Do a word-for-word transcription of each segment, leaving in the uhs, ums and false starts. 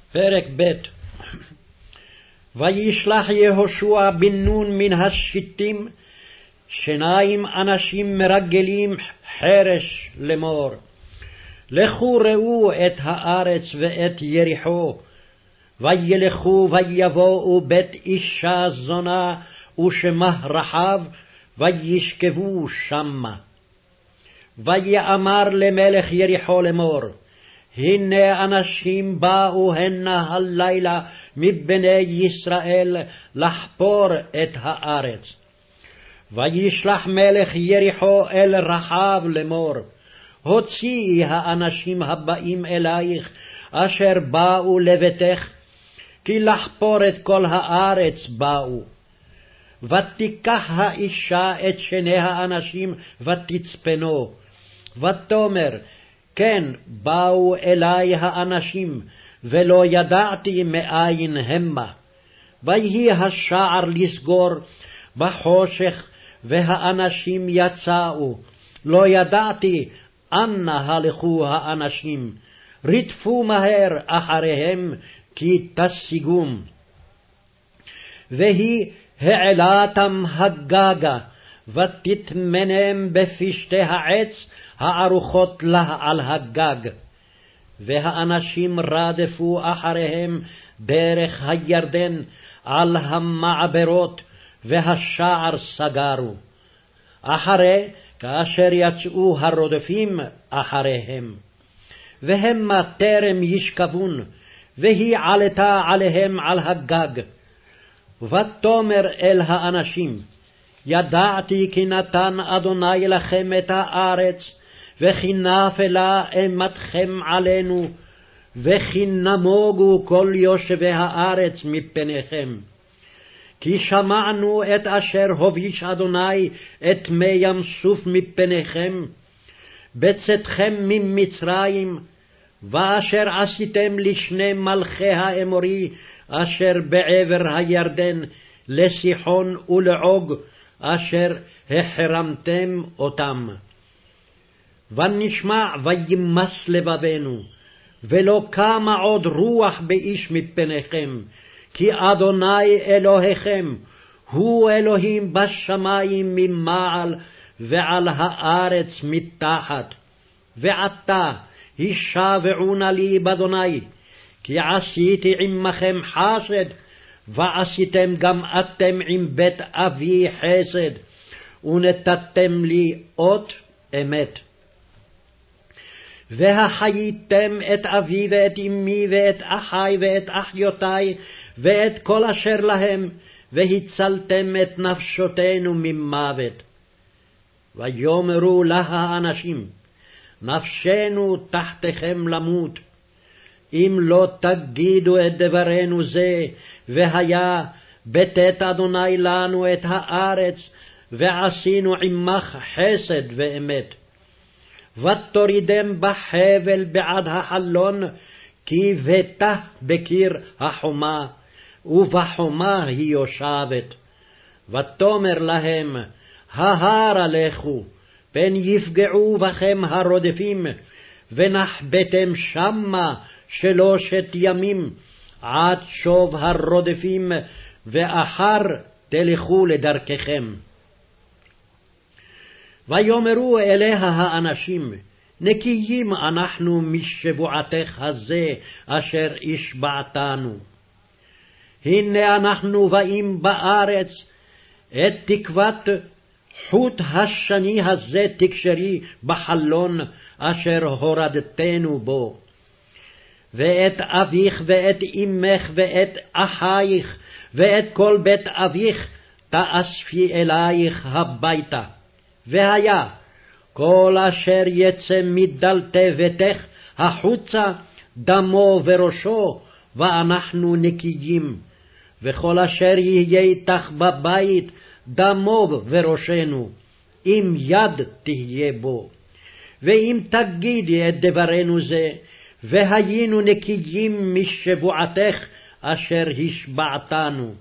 פרק ב'. וישלח יהושע בן נון מן השיטים שניים אנשים מרגלים חרש לאמור, לכו ראו את הארץ ואת יריחו. וילכו ויבואו בית אישה זונה ושמה רחב, וישכבו שמה. ויאמר למלך יריחו לאמור, הנה אנשים באו הנה הלילה מבני ישראל לחפור את הארץ. וישלח מלך יריחו אל רחב לאמור, הוציאי האנשים הבאים אלייך אשר באו לביתך, כי לחפור את כל הארץ באו. ותיקח האישה את שני האנשים ותצפנו, ותאמר, כן, באו אלי האנשים, ולא ידעתי מאין המה. ויהי השער לסגור בחושך, והאנשים יצאו, לא ידעתי אנה הלכו האנשים. רדפו מהר אחריהם, כי תשיגום. והיא העלתם הגגה, ותטמנם בפשתי העץ הערוכות לה על הגג. והאנשים רדפו אחריהם דרך הירדן על המעברות, והשער סגרו. אחרי כאשר יצאו הרודפים אחריהם, והמה טרם ישכבון, והיא עלתה עליהם על הגג. ותאמר אל האנשים, ידעתי כי נתן אדוני לכם את הארץ, וכי נפלה אימתכם עלינו, וכי נמוגו כל יושבי הארץ מפניכם. כי שמענו את אשר הוביש אדוני את מי ים סוף מפניכם, בצאתכם ממצרים, ואשר עשיתם לשני מלכי האמורי, אשר בעבר הירדן, לסיחון ולעוג, אשר החרמתם אותם. ונשמע וימס לבבנו, ולא קמה עוד רוח באיש מפניכם, כי אדוני אלוהיכם הוא אלוהים בשמיים ממעל, ועל הארץ מתחת. ועתה הישבעו נא לי באדוני, כי עשיתי עמכם חסד, ועשיתם גם אתם עם בית אבי חסד, ונתתם לי אות אמת. והחייתם את אבי ואת אמי ואת אחי ואת אחיותי ואת כל אשר להם, והצלתם את נפשותינו ממוות. ויאמרו לה האנשים, נפשנו תחתכם למות, אם לא תגידו את דברנו זה, והיה בתת אדוני לנו את הארץ, ועשינו עמך חסד ואמת. ותורידם בחבל בעד החלון, כי ביתה בקיר החומה, ובחומה היא יושבת. ותאמר להם, ההרה לכו, פן יפגעו בכם הרודפים, ונחבתם שמה שלושת ימים, עד שוב הרודפים, ואחר תלכו לדרככם. ויאמרו אליה האנשים, נקיים אנחנו משבועתך הזה, אשר השבעתנו. הנה אנחנו באים בארץ, את תקוות חוט השני הזה תקשרי בחלון, אשר הורדתנו בו. ואת אביך ואת אמך ואת אחייך, ואת כל בית אביך, תאספי אלייך הביתה. והיה, כל אשר יצא מדלתי ביתך החוצה, דמו וראשו, ואנחנו נקיים. וכל אשר יהיה איתך בבית, דמו וראשנו, אם יד תהיה בו. ואם תגידי את דברנו זה, והיינו נקיים משבועתך אשר השבעתנו.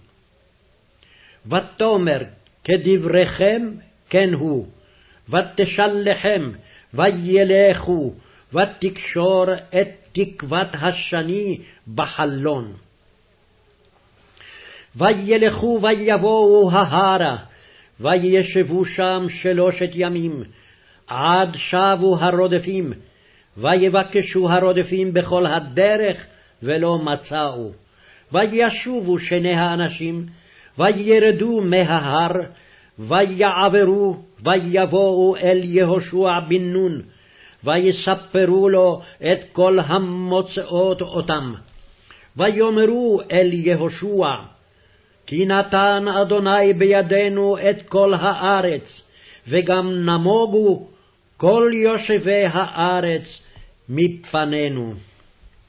ותאמר, כדבריכם כן הוא, ותשלחם, וילכו, ותקשור את תקוות השני בחלון. וילכו ויבואו ההרה, וישבו שם שלושת ימים, עד שבו הרודפים, ויבקשו הרודפים בכל הדרך, ולא מצאו. וישובו שני האנשים, וירדו מההר, ויעברו, ויבואו אל יהושע בן נון, ויספרו לו את כל המוצאות אותם. ויאמרו אל יהושע, כי נתן אדוני בידינו את כל הארץ, וגם נמוגו כל יושבי הארץ מפנינו.